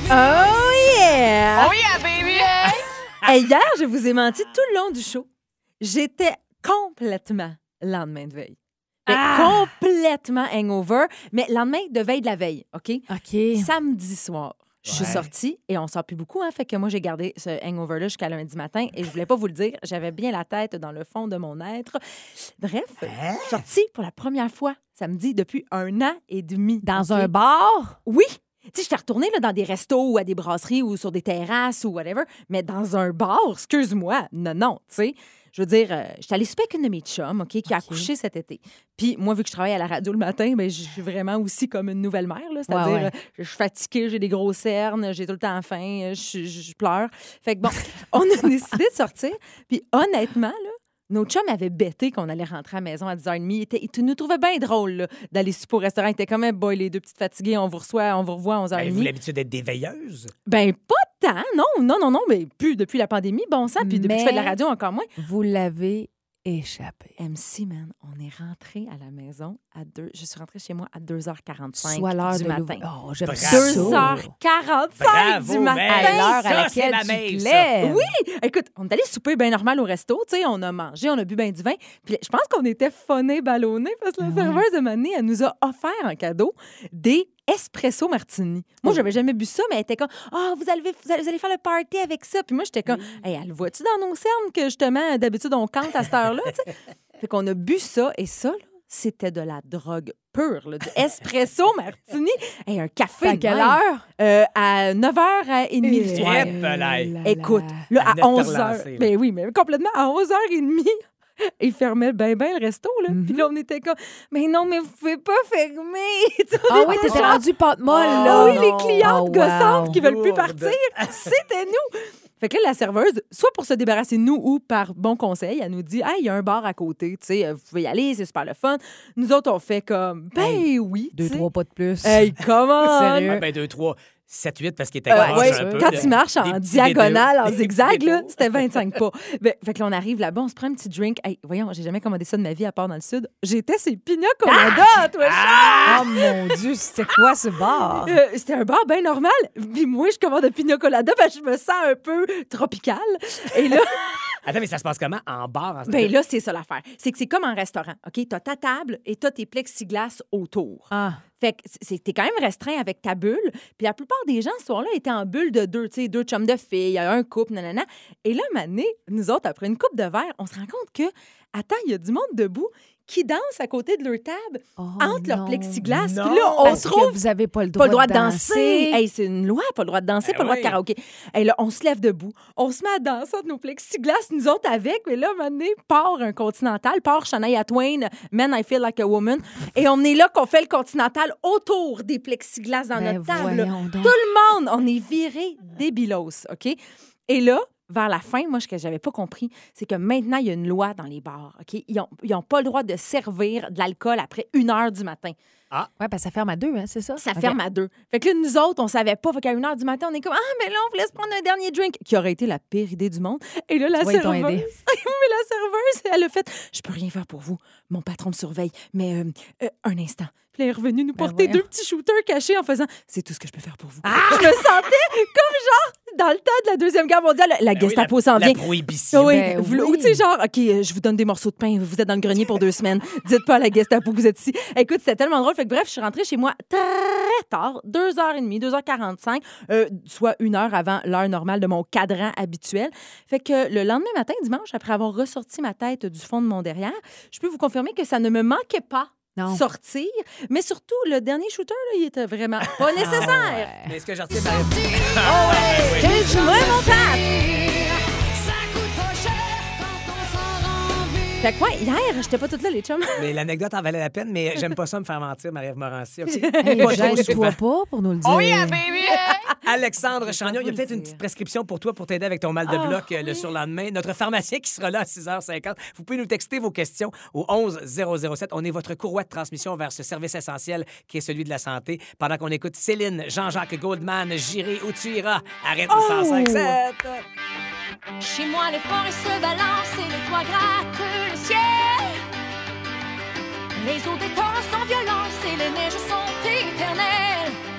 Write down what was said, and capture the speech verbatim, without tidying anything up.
Oh yeah! Oh yeah, baby! Hey, hier, je vous ai menti tout le long du show. J'étais complètement lendemain de veille. Mais Ah! complètement hangover, mais lendemain de veille de la veille, OK? OK. Samedi soir, je suis Ouais. sortie et on sort plus beaucoup, hein, fait que moi, j'ai gardé ce hangover-là jusqu'à lundi matin et je voulais pas vous le dire. J'avais bien la tête dans le fond de mon être. Bref, je suis sortie pour la première fois samedi depuis un an et demi. Dans OK? un bar? Oui! Tu sais, je suis retournée là, dans des restos ou à des brasseries ou sur des terrasses ou whatever, mais dans un bar, excuse-moi, non, non, tu sais. Je veux dire, euh, je suis allée souper avec une de mes chums, OK, qui a OK. accouché cet été. Puis moi, vu que je travaille à la radio le matin, ben, je suis vraiment aussi comme une nouvelle mère, là. C'est-à-dire, Ouais, ouais. euh, je suis fatiguée, j'ai des grosses cernes, j'ai tout le temps faim, euh, je, je- je pleure. Fait que bon, on a décidé de sortir. Puis honnêtement, là, nos chums avaient bêté qu'on allait rentrer à la maison à dix heures trente. Ils, étaient- ils nous trouvaient bien drôle là, d'aller souper au restaurant. Ils étaient quand même, boy, les deux petites fatiguées, on vous reçoit, on vous revoit à onze heures Avez-vous trente. l'habitude d'être des veilleuses? Ben, pas tant, non, non, non, non, mais plus depuis la pandémie, bon sang, puis depuis que je fais de la Mais- radio, encore moins. Vous l'avez échappé. M C, man, on est rentré à la maison à deux. Je suis rentrée chez moi à deux heures quarante-cinq Soit l'heure du de matin. l'ouverture. Oh, j'aime Bravo. ça. deux heures quarante-cinq Bravo, du matin. man. À l'heure à Ça, c'est laquelle la tu Maeve, te ça. lèves. Oui! Écoute, on est allé souper bien normal au resto, tu sais, on a mangé, on a bu bien du vin. Puis je pense qu'on était phonés, ballonnés parce que la serveuse de Mané, elle nous a offert en cadeau des espresso martini. Moi, j'avais jamais bu ça, mais elle était comme « Ah, vous, allez, vous, allez, vous allez faire le party avec ça. » Puis moi, j'étais comme « Hey, elle voit-tu dans nos cernes que justement, d'habitude, on cante à cette heure-là? » tu sais? Fait qu'on a bu ça, et ça, là, c'était de la drogue pure, là, du espresso martini. Hey, un café. À de quelle même. heure? Euh, à neuf heures trente le soir. Yep, là. Écoute, là, Elle venait à de te onze heures. relancer, là. Ben oui, mais complètement, à onze heures trente, ils fermaient bien, bien le resto, là. Puis là, on était comme, mais non, mais vous pouvez pas fermer. Tu sais, on Ah oui, était t'étais genre, rendu pâte molle, Ah là. ah oui, les clientes Oh, gossantes wow. qui veulent plus Lourde. partir, c'était nous. Fait que là, la serveuse, soit pour se débarrasser de nous ou par bon conseil, elle nous dit, ah, il y a un bar à côté, tu sais, vous pouvez y aller, c'est super le fun. Nous autres, on fait comme, ben Hey, oui. Deux, tu sais. trois pas de plus. Hey, comment? Sérieux? Ah, ben, deux, trois, sept, huit, parce qu'il était Euh, croche ouais, un peu. quand là. tu marches Des en petits diagonale, vidéos. en Des zigzag, petits là, vidéos. c'était vingt-cinq pas. Ben, fait que là, on arrive là-bas, on se prend un petit drink. Hey, voyons, j'ai jamais commandé ça de ma vie à part dans le sud. J'étais ces pina colada, toi, Oh mon Dieu, c'était quoi ce bar? Euh, c'était un bar bien normal. Puis moi, je commande un pina colada parce que je me sens un peu tropicale. Et là, Attends, mais ça se passe comment? En bar? En... ben là, c'est ça l'affaire. C'est que c'est comme en restaurant, OK? T'as ta table et t'as tes plexiglas autour. Ah. Fait que c'est- t'es quand même restreint avec ta bulle. Puis la plupart des gens, ce soir-là, étaient en bulle de deux, tu sais, deux chums de filles, un couple, nanana. Et là, mané, nous autres, après une coupe de verre, on se rend compte que, attends, il y a du monde debout qui danse à côté de leur table, Oh, entre leurs non. plexiglas. Non. Puis là, on Parce trouve que vous avez pas le droit, pas le droit de danser. Hey, c'est une loi, pas le droit de danser, Ben pas le droit de oui. karaoké. Hey, là, on se lève debout, on se met à danser entre nos plexiglas, nous autres avec, mais là, à un moment donné, part un continental, part Shania Twain, Man, I Feel Like a Woman, et on est là qu'on fait le continental autour des plexiglas dans Ben notre table. là. voyons donc. Tout le monde, on est viré débilos, OK? Et là, vers la fin, moi, ce que j'avais pas compris, c'est que maintenant, il y a une loi dans les bars, OK? Ils n'ont ils ont pas le droit de servir de l'alcool après une heure du matin. Ouais, parce que ça ferme à deux, hein, c'est ça? Ça Ok. ferme à deux. Fait que là, nous autres, on savait pas. Fait qu'à une heure du matin, on est comme, ah, mais là, on voulait se prendre un dernier drink, qui aurait été la pire idée du monde. Et là, la Tu vois, ils t'ont serveuse, aidé. mais la serveuse, elle a fait, je peux rien faire pour vous. Mon patron me surveille, mais euh, euh, un instant. Puis elle est revenue nous Ben porter voyons. deux petits shooters cachés en faisant, c'est tout ce que je peux faire pour vous. Je me sentais comme genre, dans le temps de la Deuxième Guerre mondiale, la Ben oui, Gestapo la- s'en La vient. prohibition. Oui, Ben vous- oui. ou tu sais, genre, OK, euh, je vous donne des morceaux de pain, vous êtes dans le grenier pour deux semaines. Dites pas à la Gestapo que vous êtes ici. Écoute, c'était tellement drôle. Fait que bref, je suis rentrée chez moi très tard, deux heures trente, deux heures quarante-cinq, euh, soit une heure avant l'heure normale de mon cadran habituel. Fait que le lendemain matin, dimanche, après avoir ressorti ma tête du fond de mon derrière, je peux vous confirmer que ça ne me manquait pas. Non. Sortir, mais surtout le dernier shooter là, il était vraiment pas nécessaire. Mais ce que j'en retiens, Marie- Excuse-moi mon père. Fait que ouais, hier, j'étais pas toute là les chums. mais l'anecdote en valait la peine, mais j'aime pas ça me faire mentir, Marie-Ève Morancy. OK? Hey, Pas trop gêne-toi souvent. pas pour nous le dire. Oh yeah, baby! Alexandre Chagnon, il y a vous peut-être le une dire. petite prescription pour toi pour t'aider avec ton mal de Ah, bloc euh, le surlendemain. Notre pharmacien qui sera là à six heures cinquante. Vous pouvez nous texter vos questions au onze zéro zéro sept. On est votre courroie de transmission vers ce service essentiel qui est celui de la santé. Pendant qu'on écoute Céline, Jean-Jacques Goldman, J'irai où tu iras. Arrête Oh! cent cinq sept. Chez moi, les forêts se balancent et les toits grattent le ciel. Les eaux des torrents sont violentes et les neiges sont éternelles.